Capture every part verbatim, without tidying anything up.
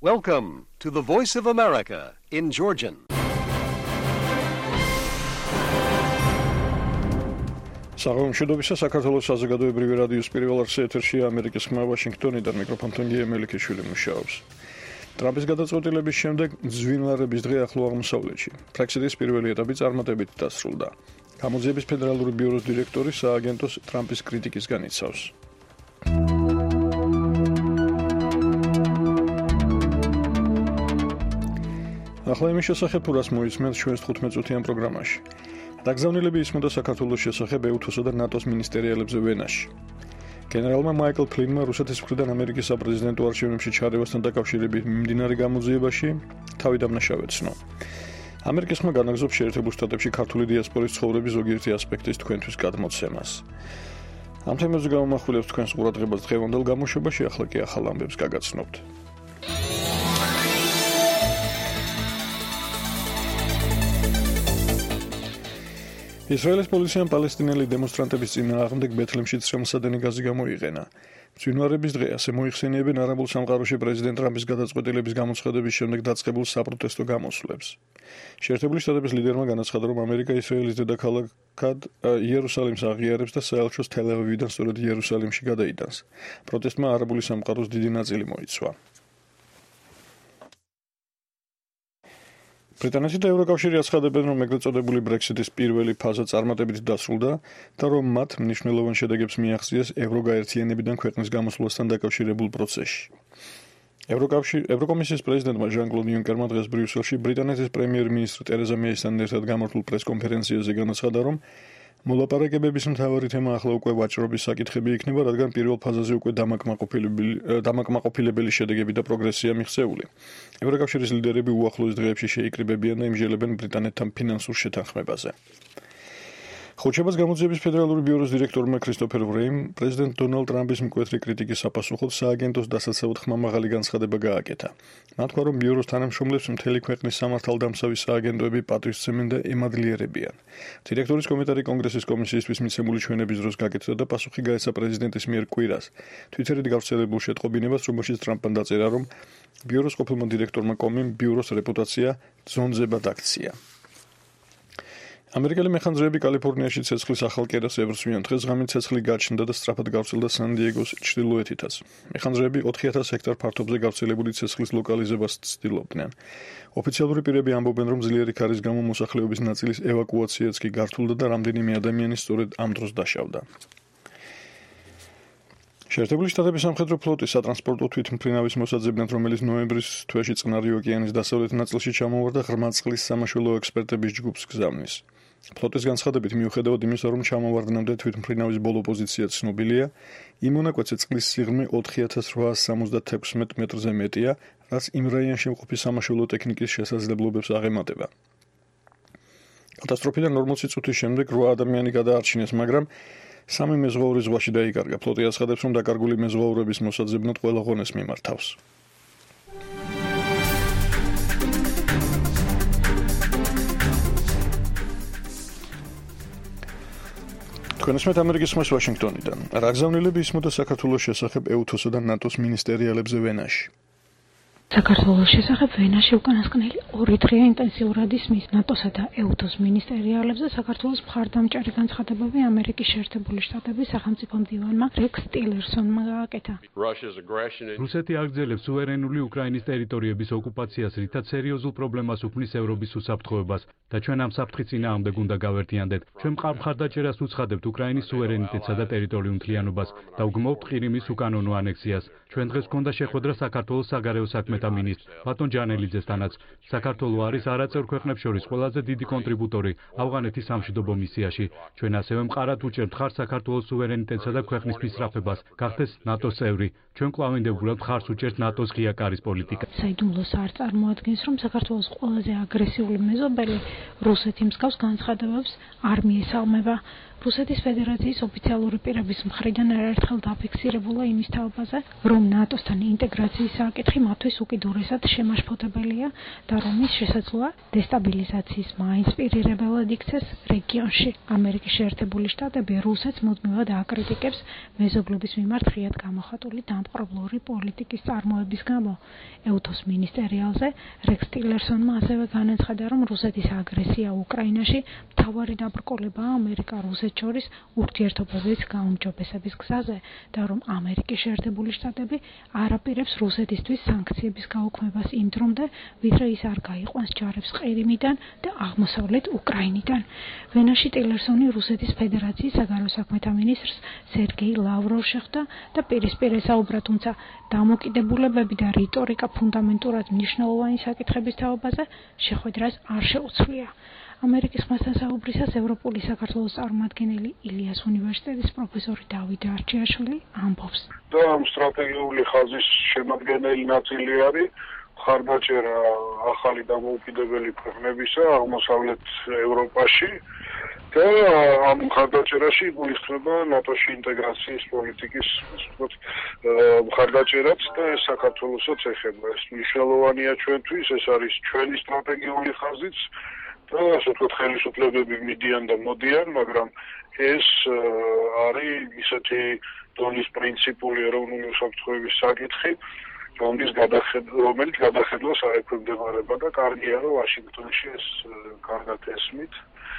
Welcome to the Voice of America in Georgian. Საღამოშობისა საქართველოს საზოგადოებრივი რადიოს პირველ არხზე ეთერშია ამერიკის ხმა ვაშინგტონიდან მიკროფონთან გია მელიქიშვილი მუშაობს. ტრამპის გადაწყვეტილების შემდეგ ძვინვარების დღე ახლო აღმოსავლეთში. ბრექსიტის პირველი ეტაპი წარმატებით დასრულდა. გამოძიების ფედერალური ბიუროს დირექტორი სააგენტოს ტრამპის კრიტიკისგან იცავს. ახლა იმის შესახებ რას მოისმენთ ჩვენს თხუთმეტ-წუთიან პროგრამაში. დაგზავნილები ისმოდა საქართველოს შესახებ ეუთოს და ნატოს მინისტერიალებზე ვენაში. გენერალმა მაიკლ ფლინმა რუსეთის მხრიდან ამერიკის საპრეზიდენტო არჩევნებში ჩარევასთან დაკავშირებით მიმდინარე გამოძიებაში თავი დამნაშავე ცნო. ამერიკის ხმა განაგზობს შეერთებულ შტატებში ქართული დიასპორის ცხოვრების ზოგიერთი ასპექტის თქვენთვის გადმოცემას. ამ თემებზე გამომახვილებს თქვენს ყურადღებას დღევანდელ გამოშვებაში, ახლა კი ახალ ამბებს გაგაცნობთ. ისრაელის პოლიციამ პალესტინელი დემონსტრანტების წინააღმდეგ ბეთლემში წრემლსადენი გაზი გამოიყენა. ძვინვარების დღე ასე მოიხსენიებენ არაბულ სამყაროში პრეზიდენტ ტრამპის გადაწყვეტილების გამოცხადების შემდეგ დაწყებულ საპროტესტო გამოსვლებს. შეერთებული შტატების ლიდერმა განაცხადა, რომ ამერიკა ისრაელის დედაქალაქად იერუსალიმს აღიარებს და საელჩოს თელ-ავივიდან სწორედ იერუსალიმში გადაიტანს. პროტესტმა არაბული სამყაროს დიდი ნაწილი მოიცვა. ბრიტანეთი და ევროკავშირი აცხადებენ, რომ ეგრეთ წოდებული ბრექსიტის პირველი ფაზა წარმატებით დასრულდა და რომ მათ მნიშვნელოვან შედეგებს მიაღწიეს ევროგაერთიანებიდან ქვეყნის გამოსვლასთან დაკავშირებულ პროცესში. ევროკომისიის პრეზიდენტმა ჟან-კლოდ იუნკერმა დღეს ბრიუსელში ბრიტანეთის პრემიერ-მინისტრ ტერეზა მეისთან ერთად გამართულ პრეს-კონფერენციაზე განაცხადა, რომ მოლაპარაკებების მთავარი თემა ახლა უკვე ვაჭრობის საკითხები იქნება, რადგან პირველ ფაზაზე უკვე დამაკმაყოფილებელი შედეგები და პროგრესია მიღწეული. ევროკავშირის ლიდერები უახლოეს დღეებში შეიკრიბებიან და იმჟელებენ ბრიტანეთთან ფინანსურ შეთანხმებაზე. ხუთშაბათს გამოძიების ფედერალური ბიუროს დირექტორმა ქრისტოფერ ვრეიმ პრეზიდენტ დონალდ ტრამპის მკვეთრი კრიტიკის საპასუხოდ სააგენტოს დასაცავად ხმამაღალი განცხადება გააკეთა. მათ თქვა, რომ ბიუროს თანამშრომლებს მთელი ქვეყნის სამართალდამცავი სააგენტოები პატივისცემენ და ემადლიერებიან. დირექტორის კომენტარი კონგრესის კომისიისთვის მიცემული ჩვენების დროს გაკეთდა და პასუხი გაეცა პრეზიდენტის მიერ კვირას. თვითერით გავრცელებულ შეტყობინებას, რომელშიც ტრამპმა დაწერა, რომ ბიუროს ყოფილმა დირექტორმა კომიმ ბიუროს რეპუტაცია ძონძებად აქცია. ამერიკელი მეხანძრეები კალიფორნიაში ცეცხლის ახალ კერას ევრძვიან. დღეს-ღამით ცეცხლი გაჩნდა და სწრაფად გავრცელდა სან-დიეგოს ჩრდილოეთითაც. მეხანძრეები ოთხი ათას ჰექტარ ფართობზე გავრცელებული ცეცხლის ლოკალიზებას ცდილობდნენ. ოფიციალური პირები ამბობენ, რომ ძლიერი ქარის გამო მოსახლეობის ნაწილის ევაკუაციაც კი გართულდა და რამდენიმე ადამიანი სწორედ ამ დროს დაშავდა. შეერთებული შტატების სამხედრო ფლოტის სატრანსპორტო თვითმფრინავის მოსაძებნად, რომელიც ნოემბრის თვეში წყნარი ოკეანის დასავლეთ ნაწილში ჩამოვარდა, ღრმა წყლის სამაშველო ექსპერტების ჯგუფს გზავნის. ფლოტის განცხადებით, მიუხედავად იმისა, რომ ჩამოვარდნამდე თვითმფრინავის ბოლო პოზიცია ცნობილია, იმ მონაკვეთზე წყლის სიღრმე ოთხი ათას რვაას სამოცდათექვსმეტ მეტრზე მეტია, რაც იმ რაიონში მყოფი სამაშველო ტექნიკის შესაძლებლობებს აღემატება. კატასტროფიდან ორმოცი წუთის შემდეგ რვა ადამიანი გადაარჩინეს, მაგრამ სამი მეზღვაური ზღვაში დაიკარგა. ფლოტი აცხადებს, რომ დაკარგული მეზღვაურების მოსაძებნად ყველა ღონეს მიმართავს. თქვენ ესმით ამერიკის ხმას ვაშინგტონიდან. რაგზავნილები ისმოდა საქართველოს შესახებ ეუთოს და ნატოს მინისტერიალებზე ვენაში. საქართველოს შესახებ ვენაში უკანასკნელი ორი დღეა ინტენსიურად ისმის ნატოსა და ეუთოს მინისტერიალებზე საქართველოს მხარდამჭერი განცხადებები ამერიკის შეერთებული შტატების სახელმწიფო მდივანმა რეკს ტილერსონმა გააკეთა. რუსეთი აგრძელებს სუვერენული უკრაინის ტერიტორიების ოკუპაციას, რითაც სერიოზულ პრობლემას უქმნის ევროპის უსაფრთხოებას და ჩვენ ამ საფრთხის წინააღმდეგ უნდა გავერთიანდეთ. ჩვენ მხარდაჭერას უცხადებთ უკრაინის სუვერენიტეტსა და ტერიტორიულ მთლიანობას და უგმობთ ყირიმის უკანონო ანექსიას. ჩვენ დღეს გვქონდა შეხვედრა საქართველოს საგარეო საქმეთა მინისტრ ბატონ ჯანელიძესთანაც. საქართველო არის არაწევრ ქვეყნებს შორის ყველაზე დიდი კონტრიბუტორი ავღანეთის სამშვიდობო მისიაში. ჩვენ ასევე მყარად უჭერთ მხარს საქართველოს სუვერენიტეტსა და ქვეყნის მისწრაფებას, გახდეს ნატოს წევრი. ჩვენ კვლავინდებურად მხარს უჭერთ ნატოს ღია კარის პოლიტიკას. საიდუმლოს არ წარმოადგენს, რომ საქართველოს ყველაზე აგრესიული მეზობელი რუსეთი მსგავს განცხადებებს არ მიესალმება. რუსეთის ფედერაციის ოფიციალური პირების მხრიდან არაერთხელ დაფიქსირებულა იმის თაობაზე, რომ ნატოსთან ინტეგრაციის საკითხი მათთვის უკიდურესად შემაშფოთებელია და რომ ის შესაძლოა დესტაბილიზაციის მაინსპირირებელად იქცეს რეგიონში. ამერიკის შეერთებული შტატები რუსეთს მუდმივად აკრიტიკებს მეზობლების მიმართ ღიად გამოხატული დამპყრობლური პოლიტიკის წარმოების გამო. ეუთოს მინისტერიალზე რექს ტილერსონმა ასევე განაცხადა, რომ რუსეთის აგრესია უკრაინაში მთავარი დაბრკოლებაა ამერიკა-რუსეთს შორის ურთიერთობების გაუმჯობესების გზაზე და რომ ამერიკის შეერთებული შტატები არ აპირებს რუსეთისთვის სანქციების გაუქმებას იმ დრომდე, ვიდრე ის არ გაიყვანს ჯარებს ყირიმიდან და აღმოსავლეთ უკრაინიდან. ვენაში ტილერსონი რუსეთის ფედერაციის საგარეო საქმეთა მინისტრს სერგეი ლავროვს შეხვდა და პირისპირ ესაუბრა, თუმცა დამოკიდებულებები და რიტორიკა ფუნდამენტურად მნიშვნელოვანი საკითხების თაობაზე შეხვედრას არ შეუცვლია. ამერიკის ხმასთან საუბრისას ევროპული საქართველოს წარმომადგენელი ილიას უნივერსიტეტის პროფესორი დავით არჩიაშვილი ამბობს. და ამ სტრატეგიული ხაზის შემადგენელი ნაწილი არის მხარდაჭერა ახალი დამოუკიდებელი ქვეყნებისა აღმოსავლეთ ევროპაში და ამ მხარდაჭერაში გულისხმება ნატოში ინტეგრაციის პოლიტიკის მხარდაჭერაც და ეს საქართველოსაც ეხება. ეს მნიშვნელოვანია ჩვენთვის, ეს არის ჩვენი სტრატეგიული ხაზიც და ასე ვთქვათ ხელისუფლებები მიდიან და მოდიან, მაგრამ ეს არის ისეთი დონის პრინციპული ეროვნული უსაფრთხოების საკითხი, რომელიც რომელიც გადახედვას არ ექვემდებარება და კარგია, რომ ვაშინგტონში ეს კარგად ესმით.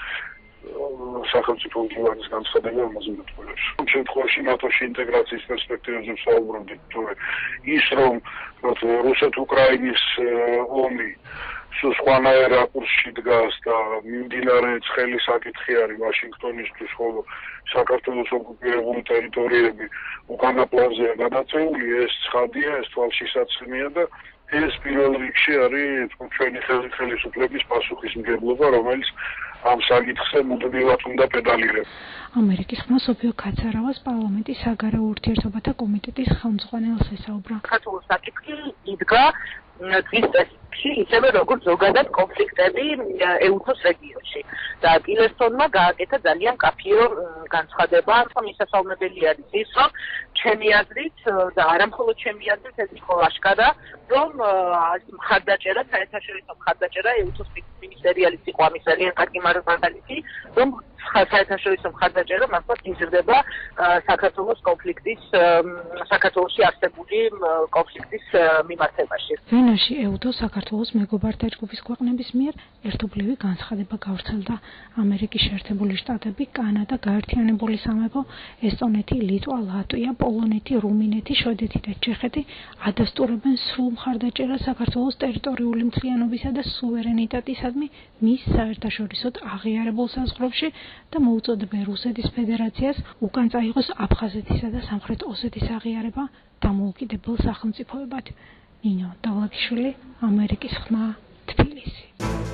სახელმწიფო მდივანის განცხადება ამაზე მეტყველებს. ამ შემთხვევაში ნატოში ინტეგრაციის პერსპექტივებზე ვსაუბრობთ, თორე ის რომ რუსეთ-უკრაინის ომი სხვანაირ რაკურსში დგას და მიმდინარე ცხელი საკითხი არის ვაშინგტონისთვის, ხოლო საქართველოს ოკუპირებული ტერიტორიები უკანა პლანზეა გადაწეული, ეს ცხადია, ეს თვალშისაცემია და ეს პირველ რიგში არის ჩვენი ხელისუფლების პასუხისმგებლობა, რომელიც ამ საკითხზე მუდმივად უნდა პედალირებს. ამერიკის ხმა სოფიო კაცარავას პარლამენტის საგარეო ურთიერთობათა კომიტეტის ხელმძღვანელს ესაუბრა. საქართველოს საკითხი იდგა დღის წესში, ისევე როგორც ზოგადად კონფლიქტები ეუთოს რეგიონში. და ტილერსონმა გააკეთა ძალიან კაფიო განცხადება, რომ მისასალმებელი არის ის, რომ ჩემი აზრით და არა მხოლოდ ჩემი აზრით, ეს იყო აშკარა, რომ მხარდაჭერა, საერთაშორისო მხარდაჭერა ეუთოს მინისტერიალის იყო ამის ძალიან კარგი მაგალითი, რომ საერთაშორისო მხარდაჭერა მართლაც იზრდება საქართველოს კონფლიქტის, საქართველოში არსებული კონფლიქტის მიმართებაში. ვენაში ეუთოს საქართველოს მეგობართა ჯგუფის ქვეყნების მიერ ერთობლივი განცხადება გავრცელდა. ამერიკის შეერთებული შტატები, კანადა, გაერთიანებული სამეფო, ესტონეთი, ლიტვა, ლატვია, პოლონეთი, რუმინეთი, შვედეთი და ჩეხეთი ადასტურებენ სრულ მხარდაჭერას საქართველოს ტერიტორიული მთლიანობისა და სუვერენიტეტისადმი მის საერთაშორისოდ აღიარებულ საზღვრებში და მოუწოდებენ რუსეთის ფედერაციას უკან წაიღოს აფხაზეთისა და სამხრეთ ოსეთის აღიარება დამოუკიდებელ სახელმწიფოებად. ნინო დავლაკიშვილი, ამერიკის ხმა, თბილისი.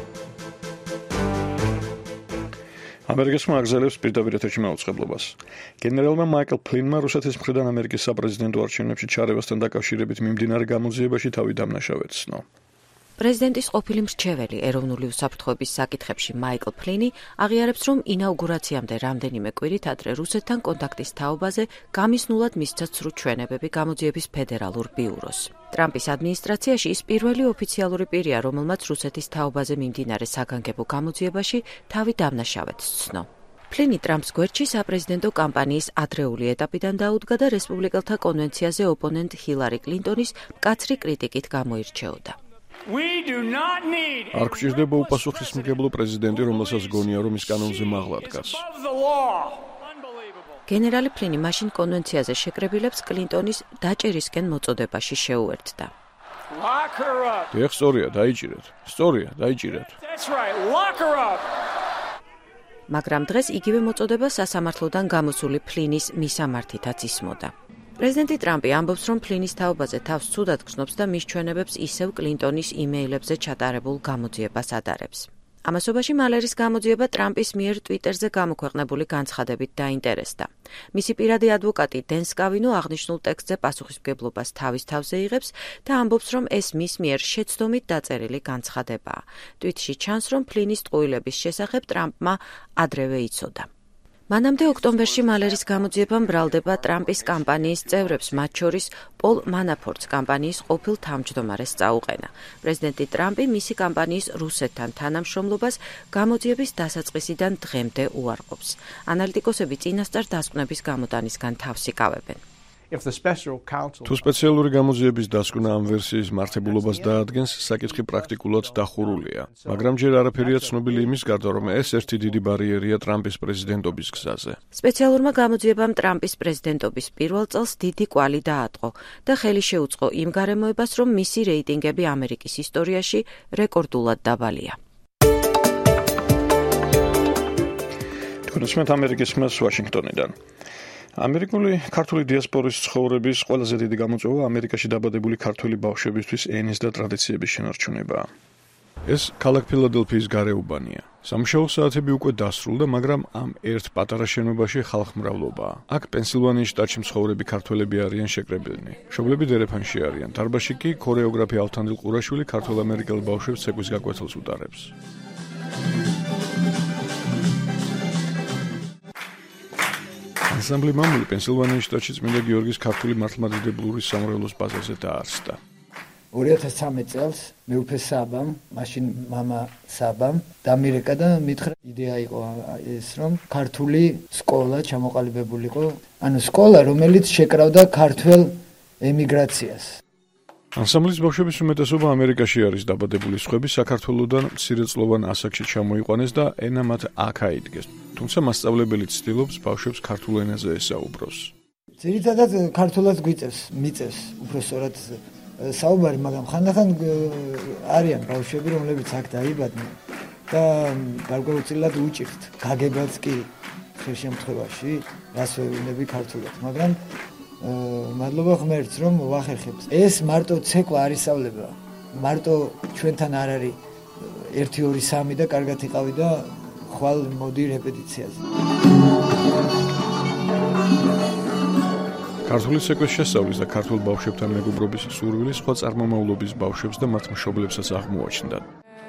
ამერიკის ხმა აგზელებს პირდაპირ ეთერში მაუწყებლობას. გენერალმა მაიკლ ფლინმა რუსეთის მხრიდან ამერიკის საპრეზიდენტო არჩევნებში ჩარევასთან დაკავშირებით მიმდინარე გამოძიებაში თავი დამნაშავედ ცნო. პრეზიდენტის ყოფილი მრჩეველი ეროვნული უსაფრთხოების საკითხებში მაიკლ ფლინი აღიარებს, რომ ინაუგურაციამდე რამდენიმე კვირით ადრე რუსეთთან კონტაქტის თაობაზე გამისნულად მისცა ცრუ ჩვენებები გამოძიების ფედერალურ ბიუროს. ტრამპის ადმინისტრაციაში ის პირველი ოფიციალური პირია, რომელმაც რუსეთის თაობაზე მიმდინარე საგანგებო გამოძიებაში თავი დამნაშავედ ცნო. ფლინი ტრამპს გვერდში საპრეზიდენტო კამპანიის ადრეული ეტაპიდან დაუდგა და რესპუბლიკელთა კონვენციაზე ოპონენტ ჰილარი კლინტონის მკაცრი კრიტიკით გამოირჩეოდა. არ გვჭირდება უპასუხისმგებლო პრეზიდენტი, რომელსაც გონია, რომ ის კანონზე მაღლა დგას. გენერალი ფლინი მაშინ კონვენციაზე შეკრებილებს კლინტონის დაჭერისკენ მოწოდებაში შეუერთდა. ეხ, სწორია, დაიჭირეთ. სწორია, დაიჭირეთ. მაგრამ დღეს იგივე მოწოდება სასამართლოდან გამოსული ფლინის მისამართითაც ისმოდა. პრეზიდენტი ტრამპი ამბობს, რომ ფლინის თაობაზე თავს ცუდად გრძნობს და მის ჩვენებებს ისევ კლინტონის იმეილებზე ჩატარებულ გამოძიებას ადარებს. ამასობაში მალერის გამოძიება ტრამპის მიერ ტვიტერზე გამოქვეყნებული განცხადებით დაინტერესდა. მისი პირადი ადვოკატი დენ სკავინო აღნიშნულ ტექსტზე პასუხისმგებლობას თავის თავზე იღებს და ამბობს, რომ ეს მის მიერ შეცდომით დაწერილი განცხადებაა. ტვიტში ჩანს, რომ ფლინის ტყუილების შესახებ ტრამპმა ადრევე იცოდა. მანამდე ოქტომბერში მალერის გამოძიებამ ბრალდება ტრამპის კამპანიის წევრებს, მათ შორის პოლ მანაფორტს კამპანიის ყოფილ თავმჯდომარეს წაუყენა. პრეზიდენტი ტრამპი მისი კამპანიის რუსეთთან თანამშრომლობას გამოძიების დასაწყისიდან დღემდე უარყოფს. ანალიტიკოსები წინასწარ დასკვნების გამოტანისგან თავს იკავებენ. თუ სპეციალური გამოძიების დასკვნა ამ ვერსიის მართებულობას დაადგენს, საკითხი პრაქტიკულად დახურულია. მაგრამ ჯერ არაფერია ცნობილი იმის გარდა, რომ ეს ერთი დიდი ბარიერია ტრამპის პრეზიდენტობის გზაზე. სპეციალურმა გამოძიებამ ტრამპის პრეზიდენტობის პირველ წელს დიდი კვალი დაატყო და ხელი შეუწყო იმ გარემოებას, რომ მისი რეიტინგები ამერიკის ისტორიაში რეკორდულად დაბალია. თქვენ უსმენთ ამერიკის ხმას ვაშინგტონიდან. ამერიკული ქართული დიასპორის ცხოვრების ყველაზე დიდი გამოწვევა ამერიკაში დაბადებული ქართველი ბავშვებისთვის ენის და ტრადიციების შენარჩუნებაა. ეს ქალაქ ფილადელფიის გარეუბანია. სამუშაო საათები უკვე დასრულდა, მაგრამ ამ ერთ პატარა შენობაში ხალხმრავლობაა. აქ პენსილვანიის შტატში მცხოვრები ქართველები არიან შეკრებილნი. მშობლები დერეფანში არიან. დარბაზში კი ქორეოგრაფი ალთანდილ ყურაშვილი ქართველ-ამერიკელ ბავშვებს ცეკვის გაკვეთილს უტარებს. ანსამბლი მამული პენსილვანიის შტატში წმინდა გიორგის ქართული მართლმადიდებლური სამრევლოს ბაზაზე დაარსდა. ორი ათას ცხრამეტ წელს მეუფე საბამ, მაშინ მამა საბამ დამირეკა და მითხრა იდეა იყო ეს, რომ ქართული სკოლა ჩამოყალიბებულიყო, ანუ სკოლა, რომელიც შეკრავდა ქართველ ემიგრაციას. ანსამბლის ბავშვების უმეტესობა ამერიკაში არის დაბადებული, სხვები საქართველოდან მცირეწლოვან ასაკში ჩამოიყვანეს და ენა მათ აქ აიდგეს. თუმცა მასწავლებელი ცდილობს ბავშვებს ქართულ ენაზე ესაუბროს. ძირითადად ქართულად გვიწევს, მიწევს უბრალოდ საუბარი, მაგრამ ხანდახან არიან ბავშვები, რომლებიც აქ დაიბადნენ და გარკვეულწილად უჭირთ. გაგებაც კი ხშირ შემთხვევაში რას ვეუბნები ქართულად, მაგრამ მადლობა ღმერთს, რომ ვახერხებთ. ეს მარტო ცეკვა არ ისწავლება. მარტო ჩვენთან არ არის ერთი ორი სამი და კარგად იყავი და ხვალ მოდი რეპეტიციაზე. ქართული ცეკვის შესწავლის და ქართულ ბავშვებთან მეგობრობის სურვილი სხვა წარმომავლობის ბავშვებს და მათ მშობლებსაც აღმოაჩნდათ.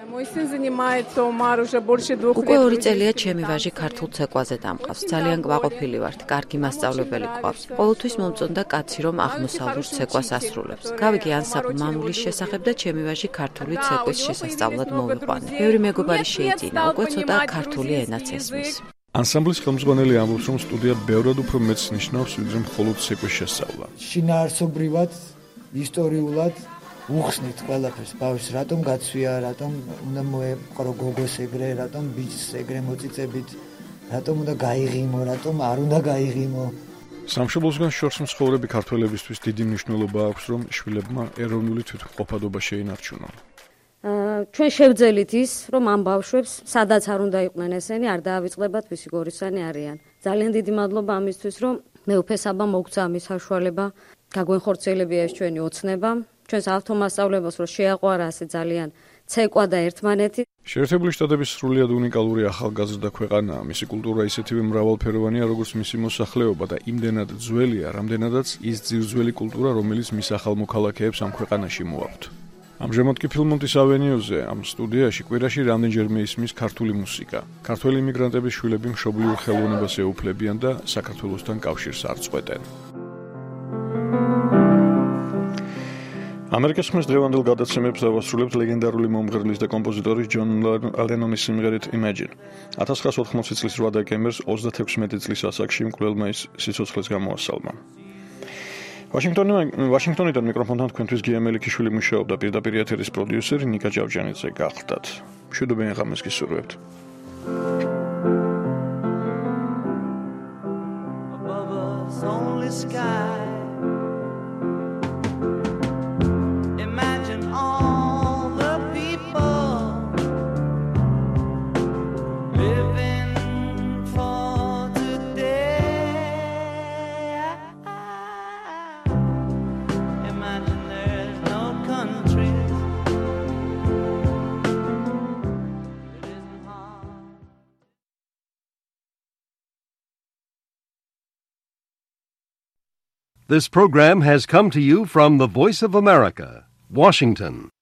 უკვე ორი წელია ჩემი ვაჟი ქართულ ცეკვაზე დამყავს. ძალიან კმაყოფილი ვართ, კარგი მასწავლებელი გვყავს. ყოველთვის მომწონდა კაცი, რომ აღმოსავლურ ცეკვას ასრულებს. გავიგე ანსამბლ მამულის შესახებ და ჩემი ვაჟი ქართული ცეკვის შესასწავლად მოვიყვანე. ბევრი მეგობარი შეიძინა, უკვე ცოტა ქართული ენაც ესმის. ანსამბლის ხელმძღვანელი ამბობს, რომ სტუდია ბევრად უფრო მეტს ნიშნავს, ვიდრე მხოლოდ ცეკვის შესწავლა. შინაარსობრივად, ისტორიულად უხსნით ყველაფერს, ბავშვს რატომ გაცვია, რატომ უნდა მოეყრო გოგოს ეგრე, რატომ ბიჭს ეგრე მოწიწებით, რატომ უნდა გაიღიმო, რატომ არ უნდა გაიღიმო. სამშობლოსგან შორს მცხოვრები ქართველებისთვის დიდი მნიშვნელობა აქვს, რომ შვილებმა ეროვნული თვითმყოფადობა შეინარჩუნონ. ჩვენ შევძელით ის, რომ ამ ბავშვებს, სადაც არ უნდა იყვნენ ესენი, არ დაავიწყდებათ, ვისი გორისანი არიან. ძალიან დიდი მადლობა ამისთვის, რომ მეუფე საბამ მოგცა ამის საშუალება, გაგვენხორციელებია ეს ჩვენი ოცნება. ჩვენს ავტომასწავლებლებს რომ შეაყვარა ასე ძალიან ცეკვა და ერთმანეთი. შეერთებული შტატების სრულიად უნიკალური ახალგაზრდა ქვეყანაა. მისი კულტურა ისეთივე მრავალფეროვანია, როგორც მისი მოსახლეობა და იმდენად ძველია, რამდენადაც ის ძირძველი კულტურა, რომელიც მის ახალ მოქალაქეებს ამ ქვეყანაში მოაქვთ. ამჟამად კი ფილმონტის ავენიუზე, ამ სტუდიაში კვირაში რამდენჯერმე ისმის ქართული მუსიკა. ქართველი იმიგრანტების შვილები მშობლიურ ხელოვნებას ეუფლებიან და საქართველოსთან კავშირს არ წყვეტენ. ამერიკის ხმის დღევანდელ გადაცემებს დავასრულებთ ლეგენდარული მომღერლის და კომპოზიტორის ჯონ ლენონის სიმღერით Imagine. ათას ცხრაასი ოთხმოცი წლის რვა დეკემბერს ოცდათექვსმეტი წლის ასაკში მკვლელმა ის სიცოცხლეს გამოასალმა. ვაშინგტონიდან მიკროფონთან თქვენთვის გია მელიქიშვილი მუშაობდა, პირდაპირ ეთერის პროდიუსერი ნიკა ჭავჭანიძე გახლდათ. მშვიდობიან ღამეს გისურვებთ. This program has come to you from the Voice of America, Washington.